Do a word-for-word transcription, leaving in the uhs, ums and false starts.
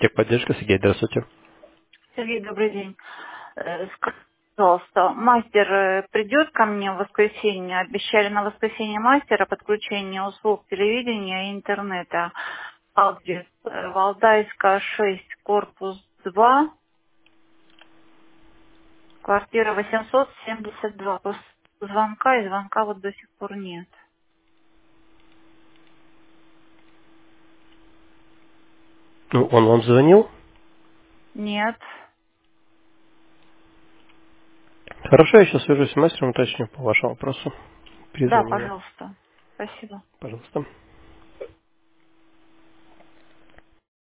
Техподдержка, Сергей, здравствуйте. Сергей, добрый день. Э, Скажите, пожалуйста, мастер э, придет ко мне в воскресенье? Обещали на воскресенье мастера подключение услуг телевидения и интернета. Адрес э, Валдайская, шесть, корпус два, квартира восемьсот семьдесят два. После звонка и звонка вот до сих пор нет. Ну, он вам звонил? Нет. Хорошо, я сейчас свяжусь с мастером, уточню по вашему вопросу. Да, Перезвоню вам. пожалуйста. Спасибо. Пожалуйста.